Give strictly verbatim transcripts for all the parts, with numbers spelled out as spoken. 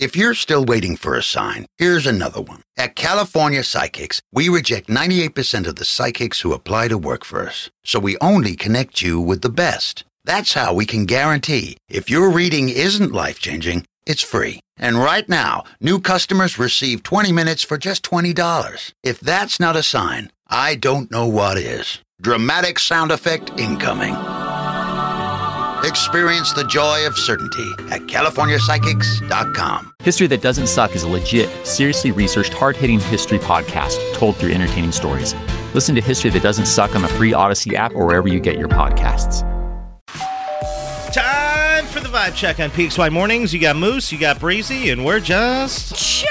If you're still waiting for a sign, here's another one. At California Psychics, we reject ninety-eight percent of the psychics who apply to work for us. So we only connect you with the best. That's how we can guarantee if your reading isn't life-changing, it's free. And right now, new customers receive twenty minutes for just twenty dollars. If that's not a sign, I don't know what is. Dramatic sound effect incoming. Experience the joy of certainty at California Psychics dot com. History That Doesn't Suck is a legit, seriously researched, hard-hitting history podcast told through entertaining stories. Listen to History That Doesn't Suck on the free Odyssey app or wherever you get your podcasts. Time for the vibe check on P X Y Mornings. You got Moose, you got Breezy, and we're just... Check!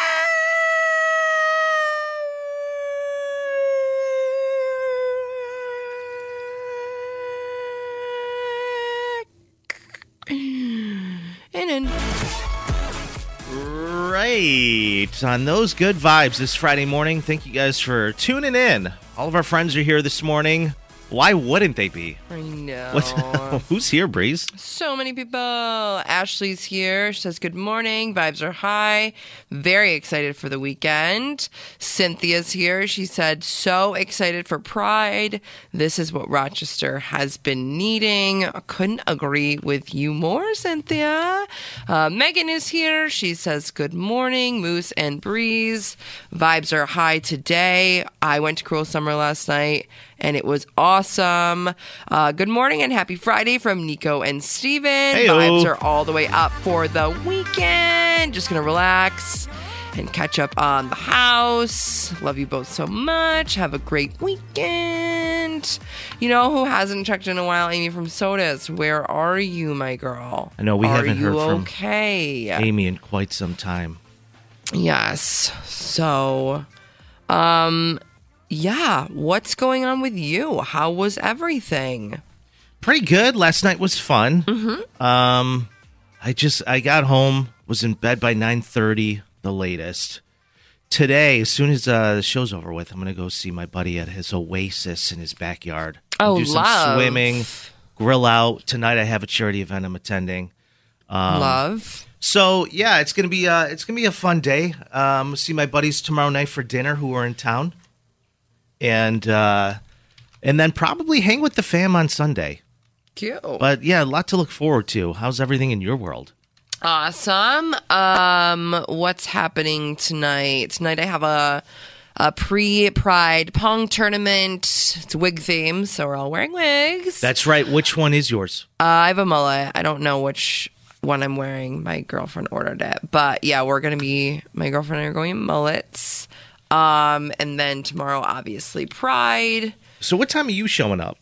And in. Right. On those good vibes this Friday morning, thank you guys for tuning in. All of our friends are here this morning. Why wouldn't they be? I know. What's, who's here, Breeze? So many people. Ashley's here. She says, good morning. Vibes are high. Very excited for the weekend. Cynthia's here. She said, so excited for Pride. This is what Rochester has been needing. I couldn't agree with you more, Cynthia. Uh, Megan is here. She says, good morning, Moose and Breeze. Vibes are high today. I went to Cruel Summer last night, and it was awesome. Uh, good morning and happy Friday from Nico and Steven. Hey-o. Vibes are all the way up for the weekend. Just going to relax and catch up on the house. Love you both so much. Have a great weekend. You know who hasn't checked in a while? Amy from Sodas. Where are you, my girl? I know we are haven't you heard from okay? Amy in quite some time. Yes. So, um... yeah, what's going on with you? How was everything? Pretty good. Last night was fun. Mm-hmm. Um, I just, I got home, was in bed by nine thirty, the latest. Today, as soon as uh, the show's over with, I'm going to go see my buddy at his oasis in his backyard. Oh, do some love. swimming, grill out. Tonight I have a charity event I'm attending. Um, Love. So, yeah, it's going to be, uh, it's going to be a fun day. Um, see my buddies tomorrow night for dinner who are in town. And uh, and then probably hang with the fam on Sunday. Cute. But yeah, a lot to look forward to. How's everything in your world? Awesome. Um, what's happening tonight? Tonight I have a a pre-Pride Pong tournament. It's wig theme, so we're all wearing wigs. That's right. Which one is yours? Uh, I have a mullet. I don't know which one I'm wearing. My girlfriend ordered it. But yeah, we're going to be, my girlfriend and I are going in mullets. Um, and then tomorrow, obviously, Pride. So what time are you showing up?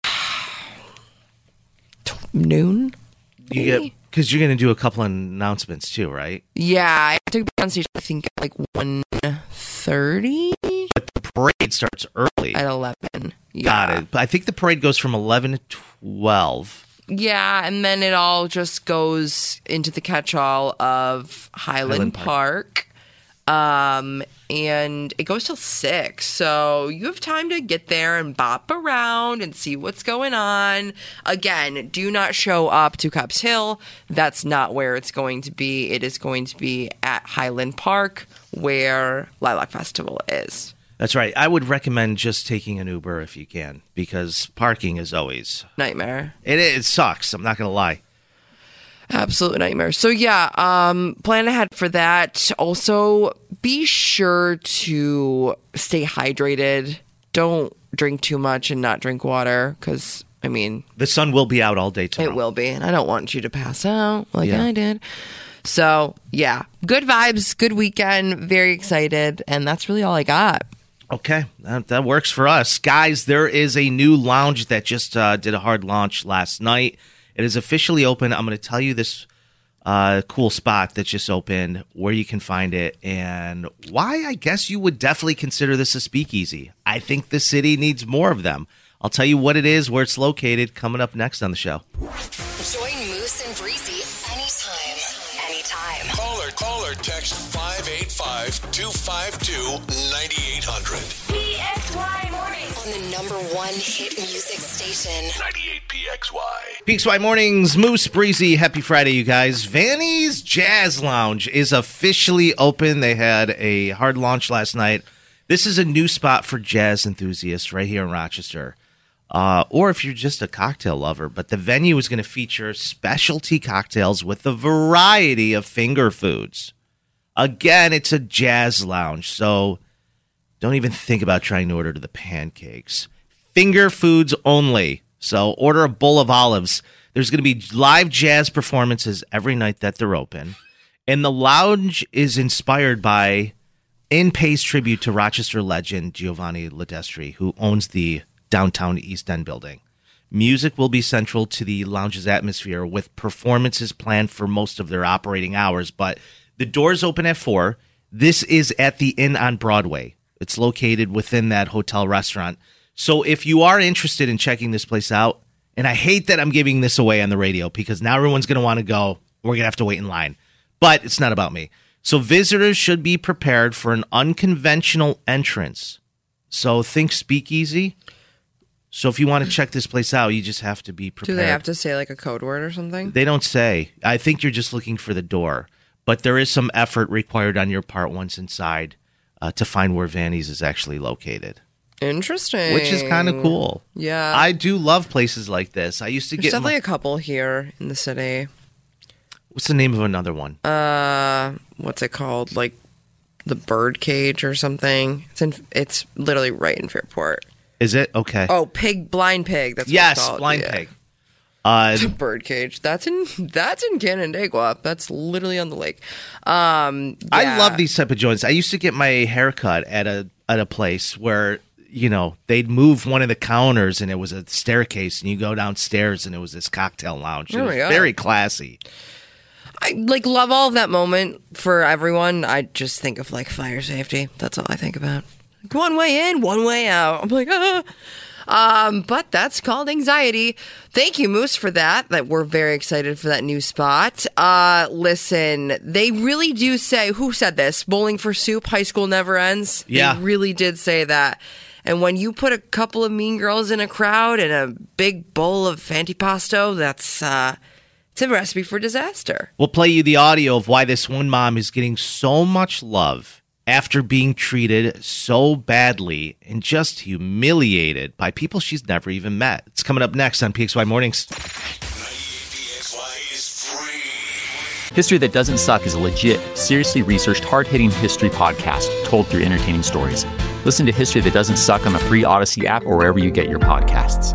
Noon? You get because you're going to do a couple of announcements too, right? Yeah, I have to be on stage, I think, at like one thirty? But the parade starts early. At eleven. Yeah. Got it. But I think the parade goes from eleven to twelve. Yeah, and then it all just goes into the catch-all of Highland, Highland Park. Park. Um, and it goes till six, so you have time to get there and bop around and see what's going on. Again, do not show up to Copp's Hill. That's not where it's going to be. It is going to be at Highland Park, where Lilac Festival is. That's right. I would recommend just taking an Uber if you can, because parking is always Nightmare. It, it sucks. I'm not going to lie. Absolute nightmare. So yeah, um, plan ahead for that. Also, be sure to stay hydrated. Don't drink too much and not drink water, because, I mean... The sun will be out all day tomorrow. It will be, and I don't want you to pass out like Yeah. I did. So, yeah, good vibes, good weekend, very excited, and that's really all I got. Okay, that, that works for us. Guys, there is a new lounge that just uh, did a hard launch last night. It is officially open. I'm going to tell you this uh, cool spot that just opened, where you can find it, and why I guess you would definitely consider this a speakeasy. I think the city needs more of them. I'll tell you what it is, where it's located, coming up next on the show. Join Moose and Breezy anytime. Anytime. Call or, call or text five eight five, two five two, nine eight hundred. P X Y Mornings. on the number one hit music station. ninety-eight P X Y. P X Y Mornings, Moose, Breezy, happy Friday, you guys. Vanny's Jazz Lounge is officially open. They had a hard launch last night. This is a new spot for jazz enthusiasts right here in Rochester. Uh, or if you're just a cocktail lover. But the venue is going to feature specialty cocktails with a variety of finger foods. Again, it's a jazz lounge, so don't even think about trying to order to the pancakes. Finger foods only. So order a bowl of olives. There's going to be live jazz performances every night that they're open. And the lounge is inspired by in-pays tribute to Rochester legend Giovanni Ledestri, who owns the downtown East End building. Music will be central to the lounge's atmosphere with performances planned for most of their operating hours. But the doors open at four. This is at the Inn on Broadway. It's located within that hotel restaurant. So if you are interested in checking this place out, and I hate that I'm giving this away on the radio because now everyone's going to want to go. We're going to have to wait in line. But it's not about me. So visitors should be prepared for an unconventional entrance. So think speakeasy. So if you want to check this place out, you just have to be prepared. Do they have to say like a code word or something? They don't say. I think you're just looking for the door. But there is some effort required on your part once inside uh, to find where Vanny's is actually located. Interesting. Which is kind of cool. Yeah. I do love places like this. I used to There's get... definitely my- a couple here in the city. What's the name of another one? Uh, what's it called? Like the Bird Cage or something. It's in. It's literally right in Fairport. Is it? Okay. Oh, Pig, Blind Pig. That's what yes, it's called. Blind Yeah. Pig. Uh, Bird Cage. That's in. That's in Canandaigua. That's literally on the lake. Um, I yeah. love these type of joints. I used to get my hair cut at a at a place where, you know, they'd move one of the counters and it was a staircase and you go downstairs and it was this cocktail lounge. It Oh was my God. very classy. I like love all of that moment for everyone. I just think of like fire safety. That's all I think about. Like, one way in, one way out. I'm like, ah. Um, but that's called anxiety. Thank you, Moose, for that. That we're very excited for that new spot. Uh, listen, they really do say, who said this? Bowling for soup, high school never ends. Yeah. They really did say that. And when you put a couple of mean girls in a crowd and a big bowl of antipasto, that's uh, it's a recipe for disaster. We'll play you the audio of why this one mom is getting so much love after being treated so badly and just humiliated by people she's never even met. It's coming up next on P X Y Mornings. ninety-eight P X Y is free. History That Doesn't Suck is a legit, seriously researched, hard-hitting history podcast told through entertaining stories. Listen to History That Doesn't Suck on the free Odyssey app or wherever you get your podcasts.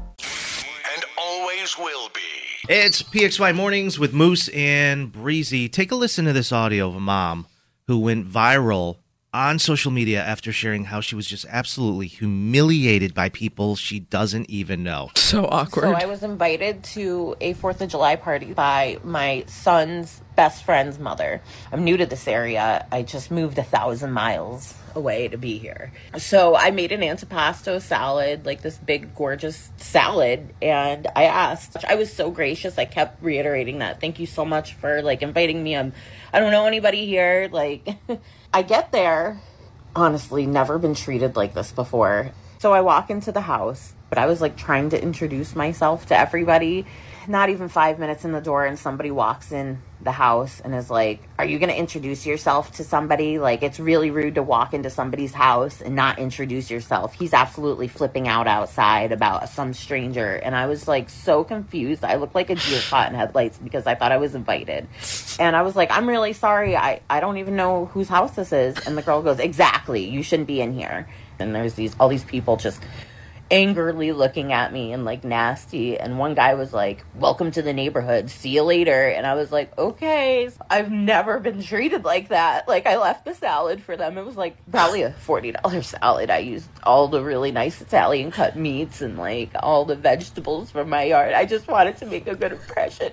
And always will be. It's P X Y Mornings with Moose and Breezy. Take a listen to this audio of a mom who went viral on social media after sharing how she was just absolutely humiliated by people she doesn't even know. So awkward. So I was invited to a fourth of July party by my son's best friend's mother. I'm new to this area. I just moved a thousand miles away to be here. So I made an antipasto salad, like this big, gorgeous salad. And I asked, I was so gracious. I kept reiterating that. Thank you so much for like inviting me. I'm, I don't know anybody here. Like, I get there, honestly, never been treated like this before. So I walk into the house, but I was like trying to introduce myself to everybody. Not even five minutes in the door and somebody walks in the house and is like, are you going to introduce yourself to somebody? Like, it's really rude to walk into somebody's house and not introduce yourself. He's absolutely flipping out outside about some stranger. And I was like so confused. I looked like a deer caught in headlights because I thought I was invited. And I was like, I'm really sorry. I, I don't even know whose house this is. And the girl goes, exactly. You shouldn't be in here. And there's these all these people just angrily looking at me and like nasty, and one guy was like, welcome to the neighborhood, see you later. And I was like, okay. I've never been treated like that. Like, I left the salad for them. It was like probably a forty dollars salad. I used all the really nice Italian cut meats and like all the vegetables from my yard. I just wanted to make a good impression.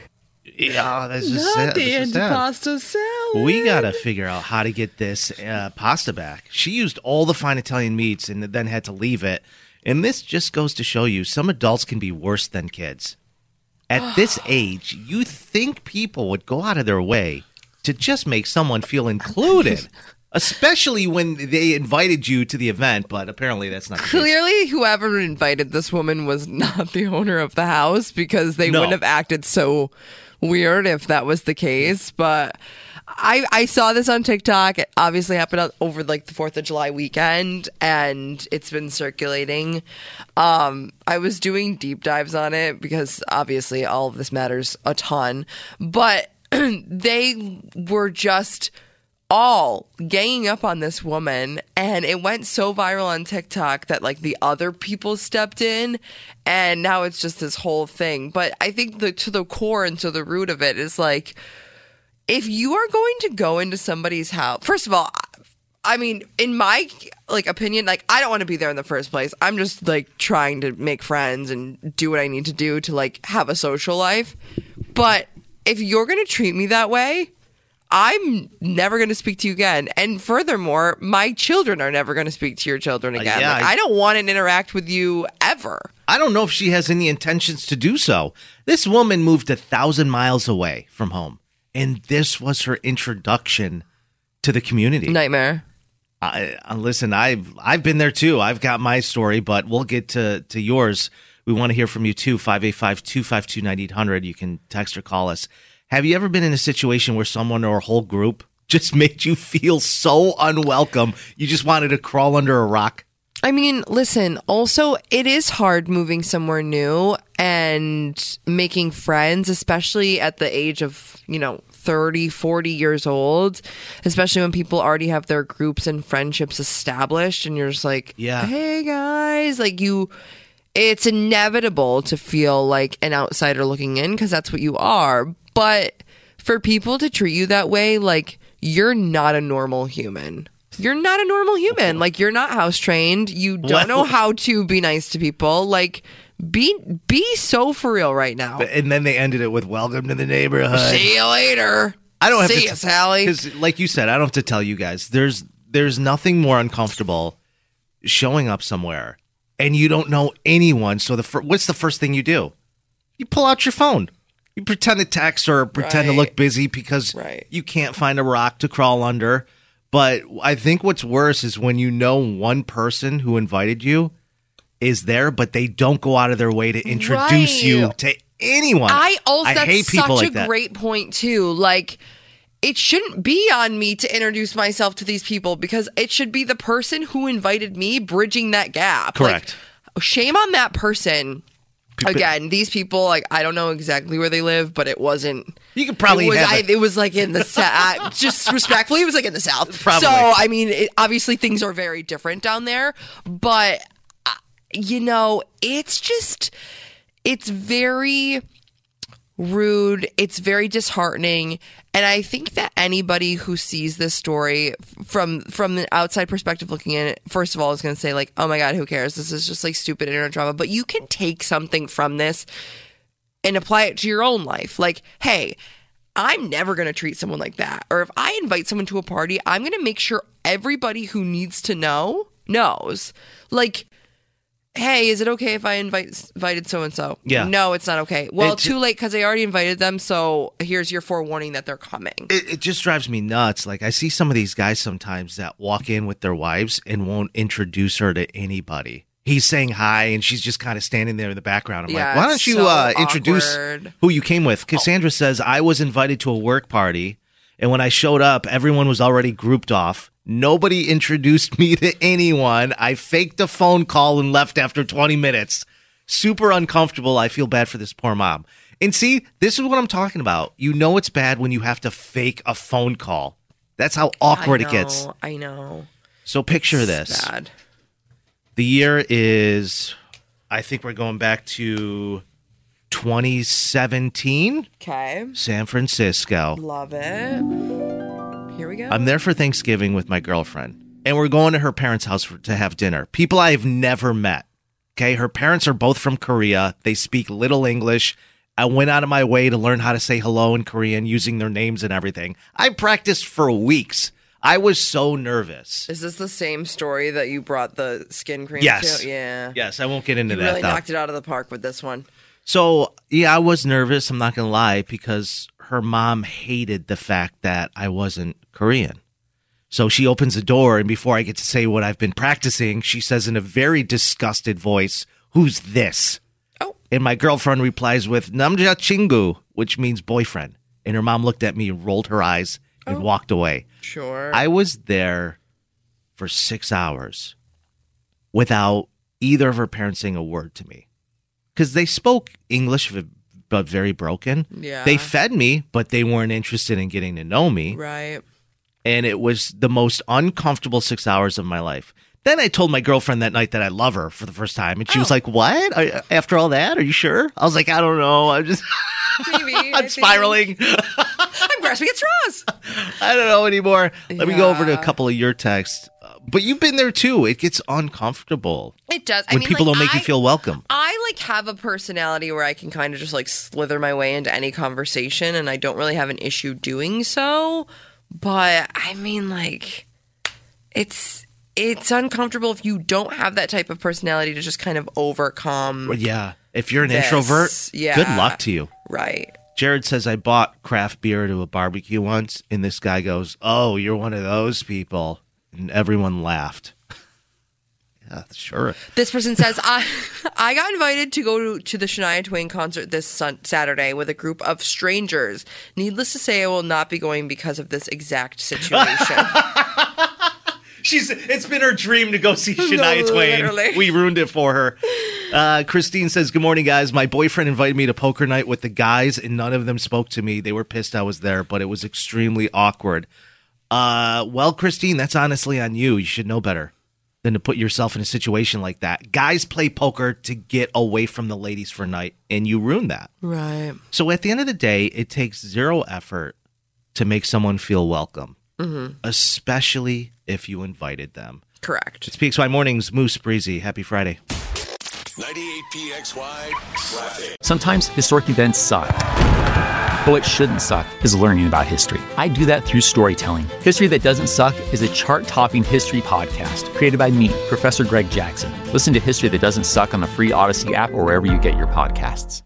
Yeah, that's just Not sad. the That's just sad. antipasto salad. We got to figure out how to get this uh, pasta back. She used all the fine Italian meats and then had to leave it. And this just goes to show you some adults can be worse than kids. At this age, you think people would go out of their way to just make someone feel included. Especially when they invited you to the event, but apparently that's not the case. Clearly, whoever invited this woman was not the owner of the house because they No. wouldn't have acted so weird if that was the case. But I, I saw this on TikTok. It obviously happened out- over like the fourth of July weekend, and it's been circulating. Um, I was doing deep dives on it because obviously all of this matters a ton. But they were just all ganging up on this woman, and it went so viral on TikTok that like the other people stepped in, and now it's just this whole thing. But I think the to the core and to the root of it is like, if you are going to go into somebody's house, first of all, I mean, in my like opinion, like I don't want to be there in the first place. I'm just like trying to make friends and do what I need to do to like have a social life. But if you're going to treat me that way, I'm never going to speak to you again. And furthermore, my children are never going to speak to your children again. Uh, yeah, like, I- I don't want to interact with you ever. I don't know if she has any intentions to do so. This woman moved a thousand miles away from home, and this was her introduction to the community. Nightmare. I, uh, listen, I've I've been there too. I've got my story, but we'll get to, to yours. We want to hear from you too. five eight five, two five two, nine eight hundred. You can text or call us. Have you ever been in a situation where someone or a whole group just made you feel so unwelcome you just wanted to crawl under a rock? I mean, listen, also, it is hard moving somewhere new and making friends, especially at the age of, you know, thirty, forty years old, especially when people already have their groups and friendships established and you're just like, Yeah. hey guys, like you, it's inevitable to feel like an outsider looking in because that's what you are. But for people to treat you that way, like you're not a normal human. You're not a normal human. Like you're not house trained. You don't Well- know how to be nice to people. Like be be so for real right now. And then they ended it with "Welcome to the neighborhood." See you later. I don't have See to ya, Sally. because, like you said, I don't have to tell you guys. There's there's nothing more uncomfortable showing up somewhere and you don't know anyone. So the fir- what's the first thing you do? You pull out your phone. You pretend to text or pretend to Right. look busy because Right. you can't find a rock to crawl under. But I think what's worse is when you know one person who invited you is there, but they don't go out of their way to introduce Right. you to anyone. I also I that's hate people such like a that. great point too. Like it shouldn't be on me to introduce myself to these people because it should be the person who invited me bridging that gap. Correct. Like, shame on that person. Again, these people, like I don't know exactly where they live, but it wasn't. You could probably it was, have I, it. it was like in the south. Just respectfully, it was like in the south. Probably. So I mean, it, obviously things are very different down there, but uh, you know, it's just it's very rude. It's very disheartening. And I think that anybody who sees this story from from the outside perspective looking in, first of all, is going to say like, oh my God, who cares? This is just like stupid internet drama. But you can take something from this and apply it to your own life. Like, hey, I'm never going to treat someone like that. Or if I invite someone to a party, I'm going to make sure everybody who needs to know knows. Like, hey, is it okay if I invite invited so and so? Yeah. No, it's not okay. Well, It- too late because I already invited them. So here's your forewarning that they're coming. It, it just drives me nuts. Like I see some of these guys sometimes that walk in with their wives and won't introduce her to anybody. He's saying hi, and she's just kind of standing there in the background. I'm Yeah, like, why don't it's you so uh, introduce awkward. who you came with? Cassandra says, I was invited to a work party, and when I showed up, everyone was already grouped off. Nobody introduced me to anyone. I faked a phone call and left after twenty minutes. Super uncomfortable. I feel bad for this poor mom. And see, this is what I'm talking about. You know it's bad when you have to fake a phone call. That's how awkward I know, it gets. I know. So picture It's this. bad. The year is, I think we're going back to twenty seventeen, Okay. San Francisco. Love it. Here we go. I'm there for Thanksgiving with my girlfriend, and we're going to her parents' house for, to have dinner. People I've never met. Okay, her parents are both from Korea. They speak little English. I went out of my way to learn how to say hello in Korean using their names and everything. I practiced for weeks. I was so nervous. Is this the same story that you brought the skin cream Yes. to? Yeah. Yes, I won't get into You that really though. knocked it out of the park with this one. So, yeah, I was nervous. I'm not going to lie, because her mom hated the fact that I wasn't Korean. So she opens the door, and before I get to say what I've been practicing, she says in a very disgusted voice, "Who's this?" Oh. And my girlfriend replies with Namja Chingu, which means boyfriend. And her mom looked at me and rolled her eyes and Oh. walked away. Sure. I was there for six hours without either of her parents saying a word to me. Because they spoke English, but very broken. Yeah. They fed me, but they weren't interested in getting to know me. Right. And it was the most uncomfortable six hours of my life. Then I told my girlfriend that night that I love her for the first time. And she Oh. was like, "What? Are, after all that? Are you sure?" I was like, "I don't know. I'm just Maybe. I I'm think- spiraling. I'm grasping at straws. I don't know anymore." Let me go over to a Yeah. couple of your texts. Uh, But you've been there too. It gets uncomfortable It does. I when mean, people like, don't make you I- feel welcome. I like have a personality where I can kind of just like slither my way into any conversation, and I don't really have an issue doing so. But I mean, like, it's it's uncomfortable if you don't have that type of personality to just kind of overcome. But yeah, if you're an This, introvert, yeah. good luck to you. Right. Jared says, "I bought craft beer to a barbecue once, and this guy goes, 'Oh, you're one of those people.' And everyone laughed." Yeah, sure. This person says, I I got invited to go to, to the Shania Twain concert this sun, Saturday with a group of strangers. Needless to say, I will not be going because of this exact situation. She's. It's been her dream to go see Shania No, Twain. literally. We ruined it for her. Uh, Christine says, "Good morning, guys. My boyfriend invited me to poker night with the guys, and none of them spoke to me. They were pissed I was there, but it was extremely awkward." Uh, well, Christine, that's honestly on you. You should know better than to put yourself in a situation like that. Guys play poker to get away from the ladies for a night, and you ruin that. Right. So at the end of the day, it takes zero effort to make someone feel welcome, Mm-hmm. especially if you invited them. Correct. It's P X Y Mornings, Moose Breezy. Happy Friday. ninety-eight P X Y traffic. Sometimes historic events suck. But what shouldn't suck is learning about history. I do that through storytelling. History That Doesn't Suck is a chart-topping history podcast created by me, Professor Greg Jackson. Listen to History That Doesn't Suck on the free Odyssey app or wherever you get your podcasts.